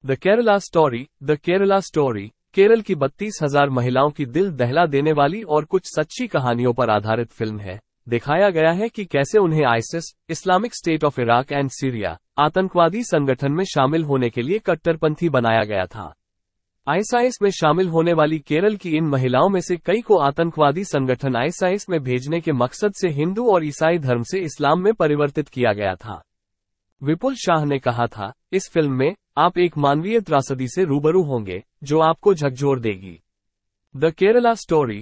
The Kerala story. The Kerala story Kerala की 32,000 महिलाओं की दिल दहला देने वाली और कुछ सच्ची कहानियों पर आधारित फिल्म है। दिखाया गया है कि कैसे उन्हें ISIS, Islamic State of Iraq and Syria आतंकवादी संगठन में शामिल होने के लिए कट्टरपंथी बनाया गया था। आईएसआईएस में शामिल होने वाली केरल की इन महिलाओं में से कई को आतंकवादी संगठन आईएसआईएस में भेजने के मकसद से हिंदू और ईसाई धर्म से इस्लाम में परिवर्तित किया गया था। विपुल शाह ने कहा था, इस फिल्म में आप एक मानवीय त्रासदी से रूबरू होंगे जो आपको झकझोर देगी। द केरला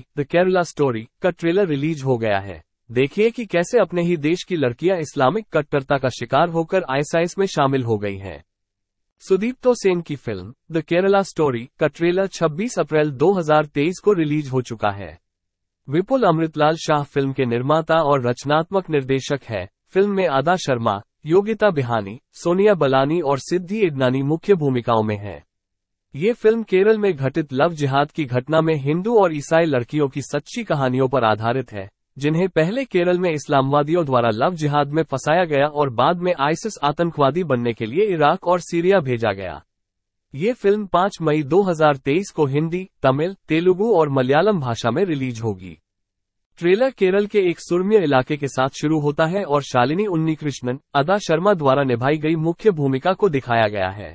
स्टोरी का ट्रेलर रिलीज हो गया है। देखिए कि कैसे अपने ही देश की लड़कियां इस्लामिक कट्टरता का शिकार होकर आईएसआईएस में शामिल हो गई हैं। सुदीप्तो सेन की फिल्म द केरला स्टोरी का ट्रेलर 26 अप्रैल 2023 को रिलीज हो चुका है। विपुल अमृतलाल शाह फिल्म के निर्माता और रचनात्मक निर्देशक है। फिल्म में आदा शर्मा, योगिता बिहानी, सोनिया बलानी और सिद्धि इडनानी मुख्य भूमिकाओं में हैं। ये फिल्म केरल में घटित लव जिहाद की घटना में हिंदू और ईसाई लड़कियों की सच्ची कहानियों पर आधारित है, जिन्हें पहले केरल में इस्लामवादियों द्वारा लव जिहाद में फंसाया गया और बाद में आईसिस आतंकवादी बनने के लिए इराक और सीरिया भेजा गया। ये फिल्म 5 मई 2023 को हिंदी, तमिल, तेलुगु और मलयालम भाषा में रिलीज होगी। ट्रेलर केरल के एक सुरम्य इलाके के साथ शुरू होता है और शालिनी उन्नीकृष्णन, आदा शर्मा द्वारा निभाई गई मुख्य भूमिका को दिखाया गया है।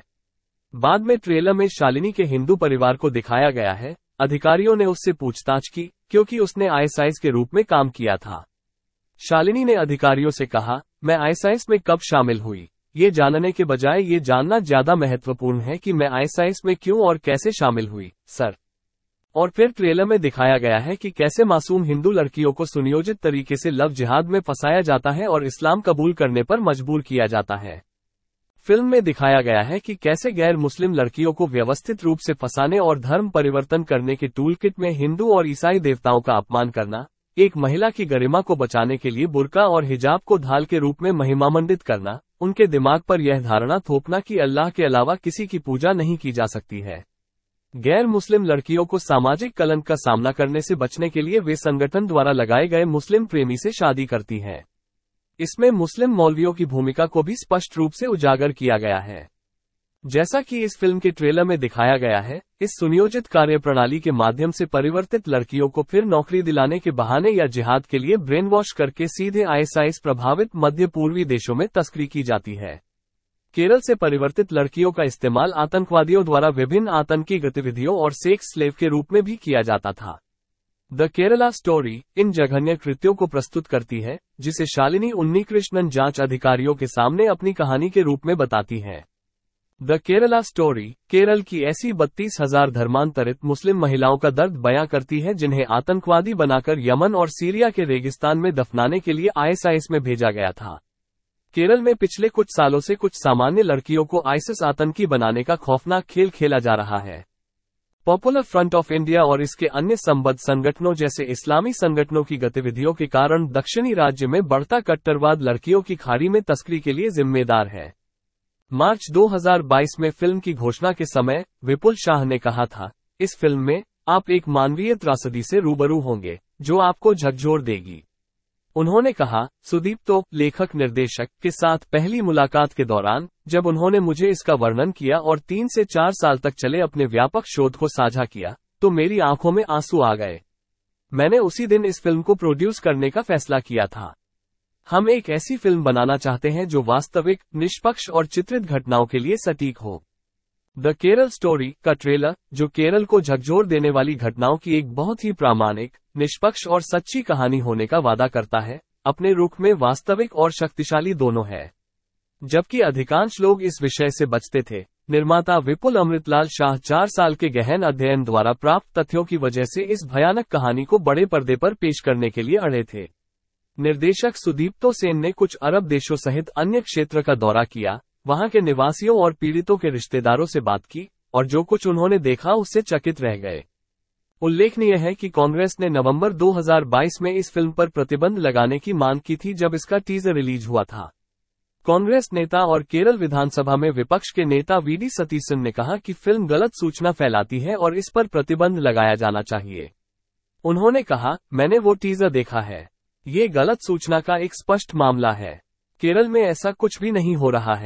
बाद में ट्रेलर में शालिनी के हिंदू परिवार को दिखाया गया है। अधिकारियों ने उससे पूछताछ की क्योंकि उसने आईएसआईएस के रूप में काम किया था। शालिनी ने अधिकारियों से कहा, मैं आईएसआईएस में कब शामिल हुई, ये जानने के बजाय ये जानना ज्यादा महत्वपूर्ण है कि मैं आईएसआईएस में क्यों और कैसे शामिल हुई, सर। और फिर ट्रेलर में दिखाया गया है कि कैसे मासूम हिंदू लड़कियों को सुनियोजित तरीके से लव जिहाद में फंसाया जाता है और इस्लाम कबूल करने पर मजबूर किया जाता है। फिल्म में दिखाया गया है कि कैसे गैर मुस्लिम लड़कियों को व्यवस्थित रूप से फंसाने और धर्म परिवर्तन करने के टूलकिट में हिंदू और ईसाई देवताओं का अपमान करना, एक महिला की गरिमा को बचाने के लिए बुर्का और हिजाब को ढाल के रूप में महिमामंडित करना, उनके दिमाग पर यह धारणा थोपना कि अल्लाह के अलावा किसी की पूजा नहीं की जा सकती है। गैर मुस्लिम लड़कियों को सामाजिक कलंक का सामना करने से बचने के लिए वे संगठन द्वारा लगाए गए मुस्लिम प्रेमी से शादी करती हैं। इसमें मुस्लिम मौलवियों की भूमिका को भी स्पष्ट रूप से उजागर किया गया है। जैसा कि इस फिल्म के ट्रेलर में दिखाया गया है, इस सुनियोजित कार्यप्रणाली के माध्यम से परिवर्तित लड़कियों को फिर नौकरी दिलाने के बहाने या जिहाद के लिए ब्रेन वॉश करके सीधे आईएसआईएस प्रभावित मध्य पूर्वी देशों में तस्करी की जाती है। केरल से परिवर्तित लड़कियों का इस्तेमाल आतंकवादियों द्वारा विभिन्न आतंकी गतिविधियों और सेक्स स्लेव के रूप में भी किया जाता था। द केरला स्टोरी इन जघन्य कृत्यों को प्रस्तुत करती है, जिसे शालिनी उन्नीकृष्णन जांच अधिकारियों के सामने अपनी कहानी के रूप में बताती हैं। द केरला स्टोरी केरल की ऐसी 32,000 धर्मांतरित मुस्लिम महिलाओं का दर्द बयां करती है जिन्हें आतंकवादी बनाकर यमन और सीरिया के रेगिस्तान में दफनाने के लिए आईएसआईएस में भेजा गया था। केरल में पिछले कुछ सालों से कुछ सामान्य लड़कियों को आईसिस आतंकी बनाने का खौफनाक खेल खेला जा रहा है। पॉपुलर फ्रंट ऑफ इंडिया और इसके अन्य संबद्ध संगठनों जैसे इस्लामी संगठनों की गतिविधियों के कारण दक्षिणी राज्य में बढ़ता कट्टरवाद लड़कियों की खाड़ी में तस्करी के लिए जिम्मेदार है। मार्च 2022 में फिल्म की घोषणा के समय विपुल शाह ने कहा था, इस फिल्म में आप एक मानवीय त्रासदी से रूबरू होंगे जो आपको झकझोर देगी। उन्होंने कहा, सुदीप्तो लेखक निर्देशक के साथ पहली मुलाकात के दौरान जब उन्होंने मुझे इसका वर्णन किया और 3 से 4 साल तक चले अपने व्यापक शोध को साझा किया, तो मेरी आंखों में आंसू आ गए। मैंने उसी दिन इस फिल्म को प्रोड्यूस करने का फैसला किया था। हम एक ऐसी फिल्म बनाना चाहते हैं जो वास्तविक, निष्पक्ष और चित्रित घटनाओं के लिए सटीक हो। द केरल स्टोरी का ट्रेलर, जो केरल को झकझोर देने वाली घटनाओं की एक बहुत ही प्रामाणिक, निष्पक्ष और सच्ची कहानी होने का वादा करता है, अपने रुख में वास्तविक और शक्तिशाली दोनों है। जबकि अधिकांश लोग इस विषय से बचते थे, निर्माता विपुल अमृतलाल शाह 4 साल के गहन अध्ययन द्वारा प्राप्त तथ्यों की वजह से इस भयानक कहानी को बड़े पर्दे पर पेश करने के लिए अड़े थे। निर्देशक सुदीप्तो सेन ने कुछ अरब देशों सहित अन्य क्षेत्र का दौरा किया, वहां के निवासियों और पीड़ितों के रिश्तेदारों से बात की, और जो कुछ उन्होंने देखा उससे चकित रह गए। उल्लेखनीय है कि कांग्रेस ने नवंबर 2022 में इस फिल्म पर प्रतिबंध लगाने की मांग की थी जब इसका टीजर रिलीज हुआ था। कांग्रेस नेता और केरल विधानसभा में विपक्ष के नेता वीडी सतीसन ने कहा कि फिल्म गलत सूचना फैलाती है और इस पर प्रतिबंध लगाया जाना चाहिए। उन्होंने कहा, मैंने वो टीजर देखा है। ये गलत सूचना का एक स्पष्ट मामला है। केरल में ऐसा कुछ भी नहीं हो रहा है।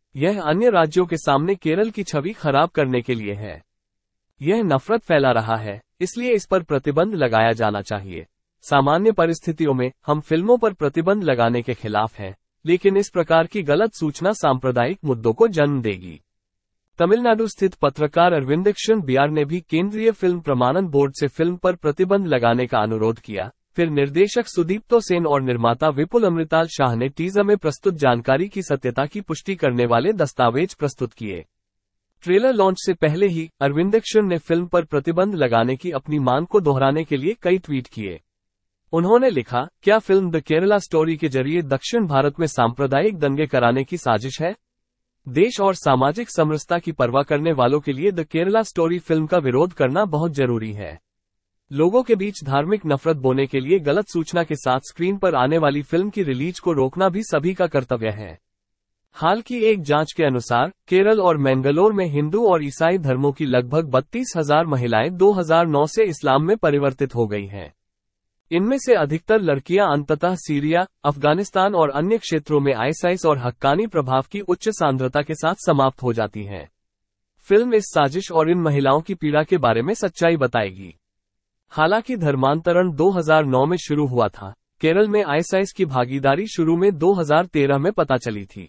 यह अन्य राज्यों के सामने केरल की छवि खराब करने के लिए है। यह नफरत फैला रहा है, इसलिए इस पर प्रतिबंध लगाया जाना चाहिए। सामान्य परिस्थितियों में हम फिल्मों पर प्रतिबंध लगाने के खिलाफ हैं, लेकिन इस प्रकार की गलत सूचना सांप्रदायिक मुद्दों को जन्म देगी। तमिलनाडु स्थित पत्रकार अरविंदक्षण बियार ने भी केंद्रीय फिल्म प्रमाणन बोर्ड से फिल्म पर प्रतिबंध लगाने का अनुरोध किया। फिर निर्देशक सुदीप्तो सेन और निर्माता विपुल अमृताल शाह ने टीजर में प्रस्तुत जानकारी की सत्यता की पुष्टि करने वाले दस्तावेज प्रस्तुत किए। ट्रेलर लॉन्च से पहले ही अरविंदक्षण ने फिल्म पर प्रतिबंध लगाने की अपनी मांग को दोहराने के लिए कई ट्वीट किए। उन्होंने लिखा, क्या फिल्म द केरला स्टोरी के जरिए दक्षिण भारत में सांप्रदायिक दंगे कराने की साजिश है? देश और सामाजिक समरसता की परवाह करने वालों के लिए द केरला स्टोरी फिल्म का विरोध करना बहुत जरूरी है। लोगों के बीच धार्मिक नफरत बोने के लिए गलत सूचना के साथ स्क्रीन पर आने वाली फिल्म की रिलीज को रोकना भी सभी का कर्तव्य है। हाल की एक जांच के अनुसार केरल और मैंगलोर में हिंदू और ईसाई धर्मों की लगभग 32,000 महिलाएं 2009 से इस्लाम में परिवर्तित हो गई हैं। इनमें से अधिकतर लड़कियां अंततः सीरिया, अफगानिस्तान और अन्य क्षेत्रों में आईएस और हक्कानी प्रभाव की उच्च सांद्रता के साथ समाप्त हो जाती हैं। फिल्म इस साजिश और इन महिलाओं की पीड़ा के बारे में सच्चाई बताएगी। हालांकि धर्मांतरण 2009 में शुरू हुआ था, केरल में आईएस की भागीदारी शुरू में 2013 में पता चली थी।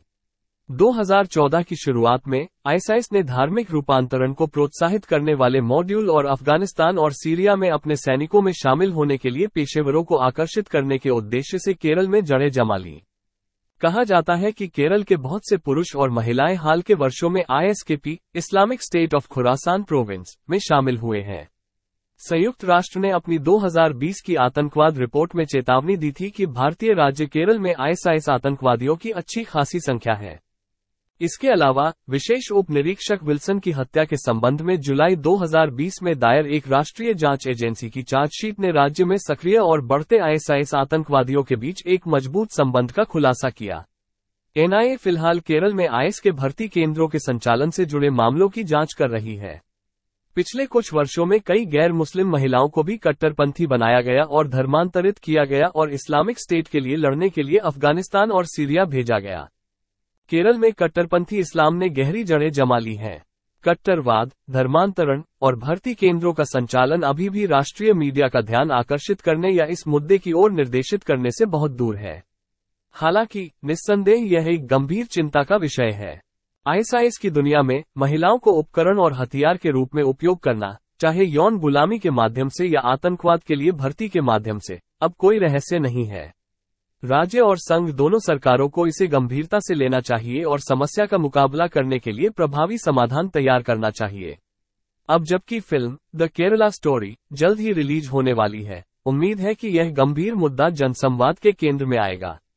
2014 की शुरुआत में आईएस ने धार्मिक रूपांतरण को प्रोत्साहित करने वाले मॉड्यूल और अफगानिस्तान और सीरिया में अपने सैनिकों में शामिल होने के लिए पेशेवरों को आकर्षित करने के उद्देश्य से केरल में जड़ें जमा लीं। कहा जाता है कि केरल के बहुत से पुरुष और महिलाएं हाल के वर्षों में ISKP, Islamic State of Khorasan province, में शामिल हुए हैं। संयुक्त राष्ट्र ने अपनी 2020 की आतंकवाद रिपोर्ट में चेतावनी दी थी कि भारतीय राज्य केरल में आईएस आतंकवादियों की अच्छी खासी संख्या है। इसके अलावा विशेष उप निरीक्षक विल्सन की हत्या के संबंध में जुलाई 2020 में दायर एक राष्ट्रीय जांच एजेंसी की चार्जशीट ने राज्य में सक्रिय और बढ़ते आईएस आतंकवादियों के बीच एक मजबूत संबंध का खुलासा किया। एनआईए फिलहाल केरल में आईएस के भर्ती केंद्रों के संचालन से जुड़े मामलों की जांच कर रही है। पिछले कुछ वर्षों में कई गैर मुस्लिम महिलाओं को भी कट्टरपंथी बनाया गया और धर्मांतरित किया गया और इस्लामिक स्टेट के लिए लड़ने के लिए अफगानिस्तान और सीरिया भेजा गया। केरल में कट्टरपंथी इस्लाम ने गहरी जड़ें जमा ली हैं। कट्टरवाद, धर्मांतरण और भर्ती केंद्रों का संचालन अभी भी राष्ट्रीय मीडिया का ध्यान आकर्षित करने या इस मुद्दे की ओर निर्देशित करने से बहुत दूर है। हालांकि निस्संदेह यह एक गंभीर चिंता का विषय है। आईएस की दुनिया में महिलाओं को उपकरण और हथियार के रूप में उपयोग करना, चाहे यौन गुलामी के माध्यम से या आतंकवाद के लिए भर्ती के माध्यम से, अब कोई रहस्य नहीं है। राज्य और संघ दोनों सरकारों को इसे गंभीरता से लेना चाहिए और समस्या का मुकाबला करने के लिए प्रभावी समाधान तैयार करना चाहिए। अब जबकि फिल्म द केरला स्टोरी जल्द ही रिलीज होने वाली है, उम्मीद है कि यह गंभीर मुद्दा जनसंवाद के केंद्र में आएगा।